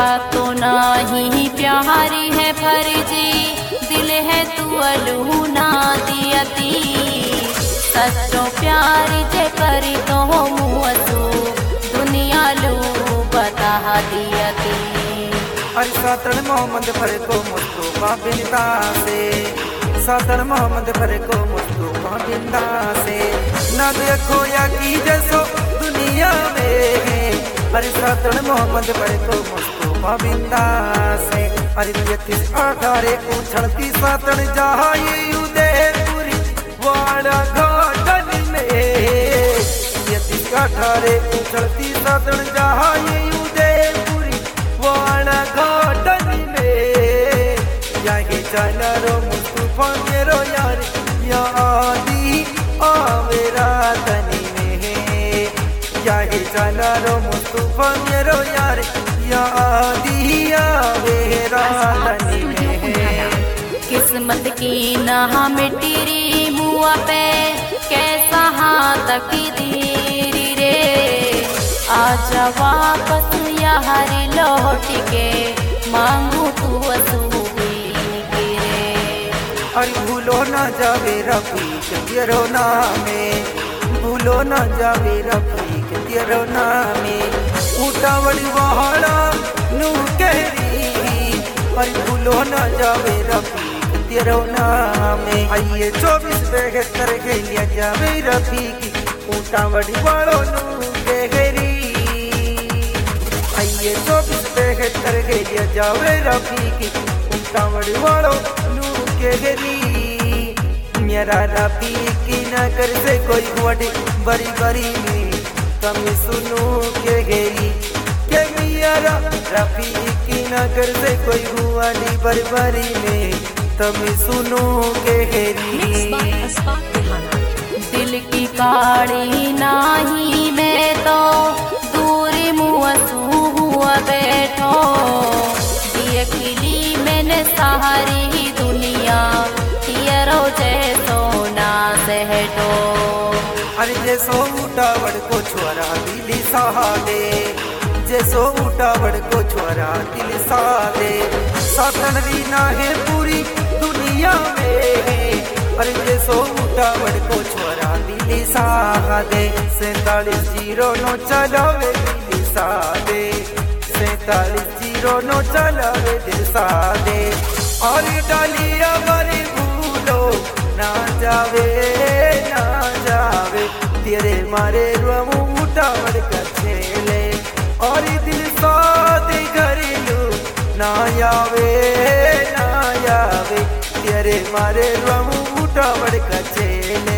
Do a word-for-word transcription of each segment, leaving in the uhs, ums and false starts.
तो नहीं प्यारी है फर्जी, दिल है तू अलूना दियती। सच्चो प्यार जे करी तो मुँहसू दुनिया लू बता दियती। अरे सातन मोहम्मद फरे को मुस्तफा बिंदा से, सातन मोहम्मद फरे को मुस्तफा बिंदा से। ना देखो या की जैसो दुनिया में, अरे सातन मोहम्मद फरे को मुस्तफा बिंदा से। अरे तैतीस अठारह उछलती सातन जहाई उदयपुरी वाड़ा घाटन में। तैतीस अठारह उछलती सातन जहाई उदयपुरी वाड़ा घाटन में। जाके जाना रो मुस्तफा मेरो यार या आदि आवेरा तनी में। जाके जाना रो मुस्तफा मेरो यार या आदि आवेरा तनी में। किस्मत की ना मिट्टी मुआ पे कैसा हाथ की दीरी रे। आजा वापस यार लौट के मांगू तू असूबी रे। अरे भूलो ना जावे रफीक तेरो नामे, भूलो ना जावे रफीक तेरो नामे। उठावड़ी वहाड़ा नू कहरी, अरे भूलो ना जावे रफीक तेरो नामे। आइए चौबीस बेहतर गैलिया जावे रफीक उठावड़ी वालो नू कहरी। आइए चौबीस बेहतर गैलिया जावे रफीक उठावड़ी वालो नू कहरी। मेरा रफीक न कर से कोई बड़ी बड़ी बड़ी में तम सुनो के गई के मेरा रफीक न कर से कोई हुआली बरबरी में तम सुनो के गई। दिल की काड़ी नाही मैं तो दूरी मुँहसू हुआ बैठो। अकेली मैंने सहारी दुनिया तेरो जैसो ना सहटो। अरे जैसो उठावड़ को छोरा दिल सहादे, जैसो उठावड़ को छोरा दिल सहादे। सातन रीना है पूरी दुनिया में, अरे जैसो उठावड़ को छोरा दिल सहादे। सैतालीस जीरो नो चलावे दिल सहादे, सैतालीस जीरो नो चलावे दिल सहादे। और डालिया मरी भूलो ना जावे ना जावे तेरे मारे रुआ उठावड़ का छेले। और दिल सादे घरेलू ना आवे ना आवे तेरे मारे रुआ उठावड़ का छेले।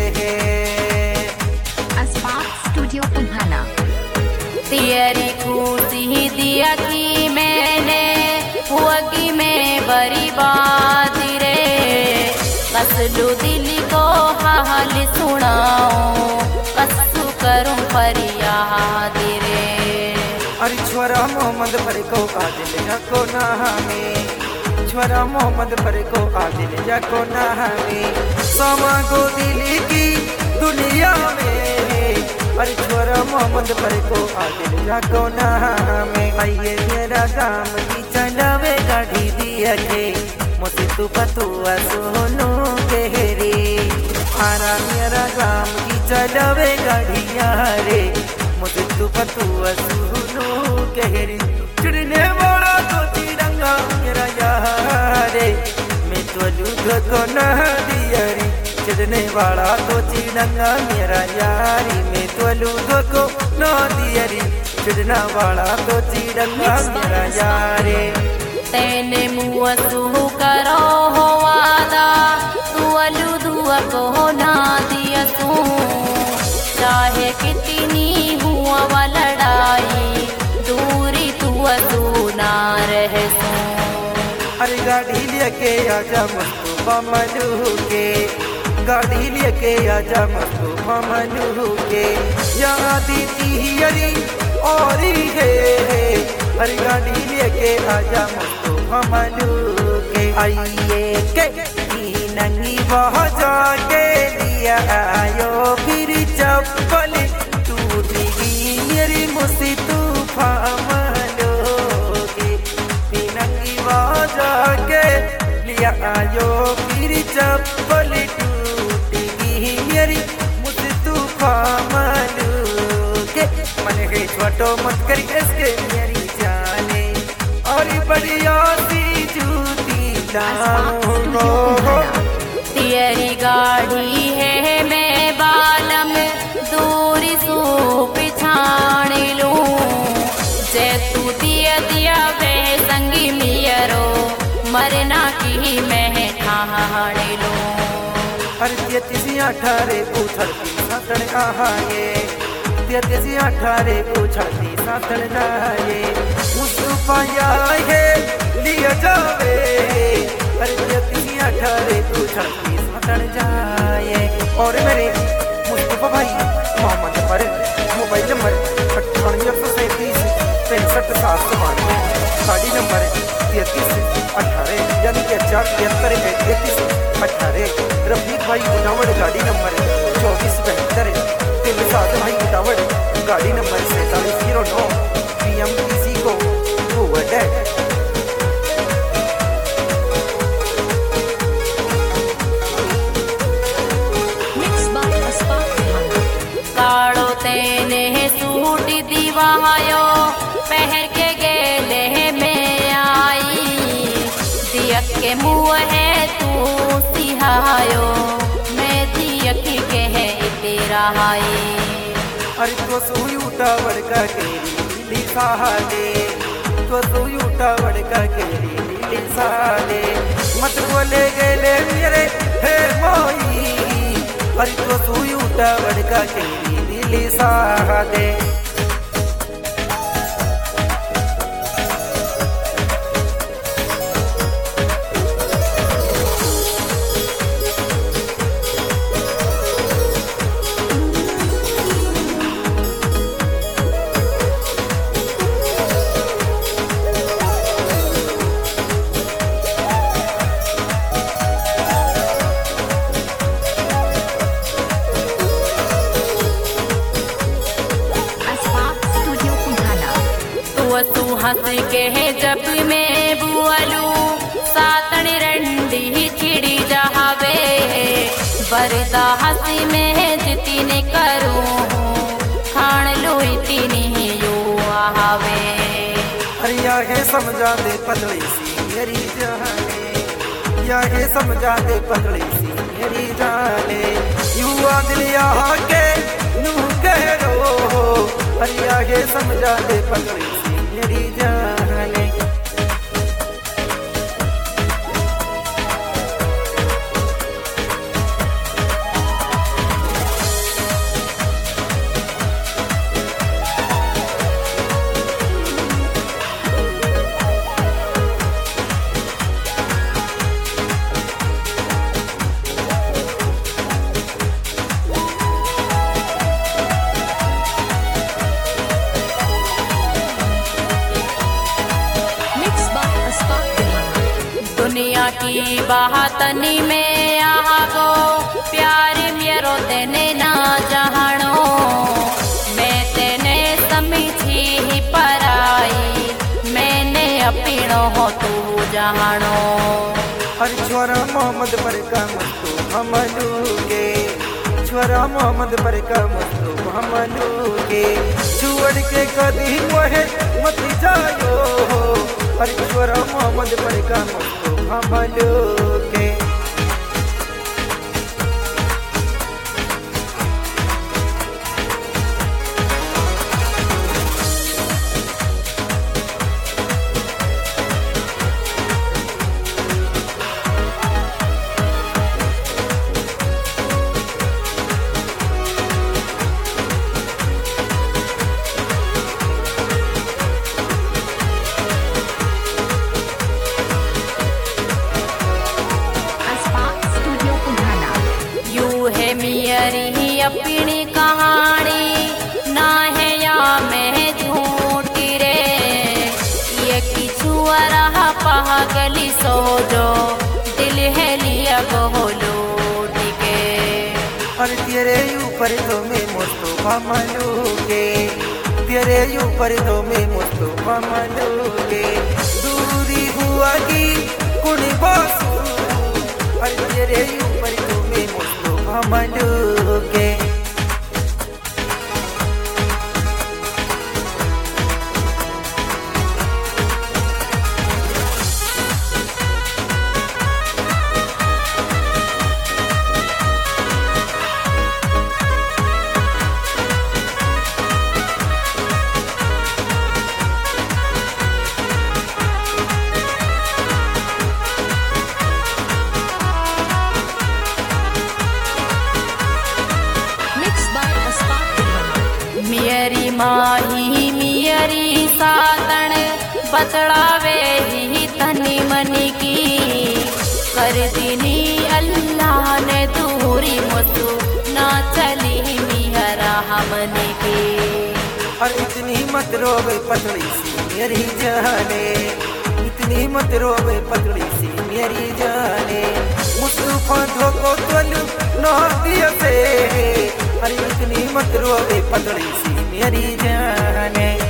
अस्पाक स्टूडियो पुन्हाना। तेरी खुशी दिया कि मैंने हुआ कि मैं बड़ी बात रे। कसलू दिल को हाल सुनाऊं कसू करूं फरियाद रे। अरे छोरा मोहम्मद फरे को आदिल जाको ना हमें, छोरा मोहम्मद फरे को आदिल जाको ना हमें। समा को दिल की दुनिया में, अरे छोरा मोहम्मद फरे को आदिल जाको ना हमें। आइए मेरा काम की चलावे गाड़ी दिया के मुझे तू पतुआ सोनू कहरे। आरा मेरा काम की चलावे गाड़िया रे मुझे तू पतुआ सोनू कहरे। चुड़ने वाला तो तिरंगा मेरा यारे, मैं तो लूट को ना दिया रे। चढ़ने वाला तो चिड़ंगा मेरा यारी, मैं तो लूट को ना दिया रे। चढ़ना वाला तो चिड़ंगा मेरा यारे। तेने मुँहसू करो हो वादा तू अलू दुआ को ना दिया तू। चाहे कितनी हुआ वा लड़ाई दूरी तू असू ना रहे सू। अरे गाड़ी लेके आजा मुस्तफा मलू के, गाड़ी लेके आजा मुस्तफा मलू के। यहाँ दीदी हरी और है, अरे गाड़ी लेके आजा मुस्तफा मलू के। आइए के नंगी बह जाके लिया आयो फिर चप्पल टूटी मेरी मुसी तूफान मलू के। भैया आयो फिर चप्पल टूटेगी मेरी मुझे तूफान मालू के मन है छोटो मत कर इसके मेरी जाने और बढ़िया सी जूती लाऊंगा तेरी गाड़ी है मैं बालम दूरी सू पिछाड़ लूं जे तू दिया दिया वे संगी मियरो मरना की मैं ठाण लूं अरे तिसिया ठारे पूछड़ती सातण आहाये तिसिया ठारे पूछड़ती सातण जाए मुस्तफा है लिया जावे अरे तिसिया ठारे पूछड़ती सातण जाए और मेरे मुस्तफा भाई मोहम्मद पर मोबाइल नंबर अट्ठानवे एक सौ सैंतीस पैंसठ सात सौ बानवे गाड़ी नंबर तैंतीस अठारह यानी कि चार तिहत्तर में तैंतीस अठारह रफीक भाई उठावड़ गाड़ी नंबर चौबीस बहत्तर तीन सात भाई उठावड़ गाड़ी नंबर सैंतालीस जीरो नौ पी एम टी सी को फॉरवर्ड है। काड़ो तेने सूट दीवायो पहर के गेले में आई दियक के मुँह है तू सिहायो मैं दियक के है तेरा हाई अरे तो सोई उठावड़ का केरी लिखा दे तो सोई उठावड़ का केरी लिखा दे मत बोले गेले मेरे हे मोई अरे तो सोई उठावड़ का केरी लिखा दे तू हंस के है जब मैं बुआलू सातन रंडी चिड़ी जहावे बरदा हंसी में जितनी करूं खान लो इतनी यो आवे अरे या है समझा दे पतली सी मेरी जाने या है समझा दे पतली सी मेरी जाने युवा दिलिया के नू कह रो अरे या है समझा दे पतली सी मेरी जाने दुनिया की बातनी में आगो प्यार मेरो तेने ना जहानो मैं तेने समझी ही पराई मैंने अपनो हो तू जहानो अरे छोरा मोहम्मद पर का मस्तू हमलू के छोरा मोहम्मद पर का मस्तू हमलू के छुअड़ के कदी मोहे मत जायो अरे छोरा मोहम्मद पर का मस्तू हमलू के मियरी अपनी कहानी ना है या मैं झूठी रे ये किछु रहा पागली सो जो दिल है लिया बोलो के अरे तेरे ऊपर तो मैं मुस्तफा मनूगे तेरे ऊपर तो मैं मुस्तफा मनूगे दूरी हुआ की कुणी बासु तेरे ऊपर तुम्हें मुझको घमंड के। मियरी माही मियरी सातण बतड़ावे ही तनी मनी की कर दिनी अल्लाह ने दूरी मुसु ना चली मिहरा हमने की। और इतनी मत रोवे पतली सी मेरी जाने, इतनी मत रोवे पतली सी मेरी जाने, मुस्तफा धोको तलु ना दिया से। अरे इतनी मत रोवे पतली सी मेरी जाने।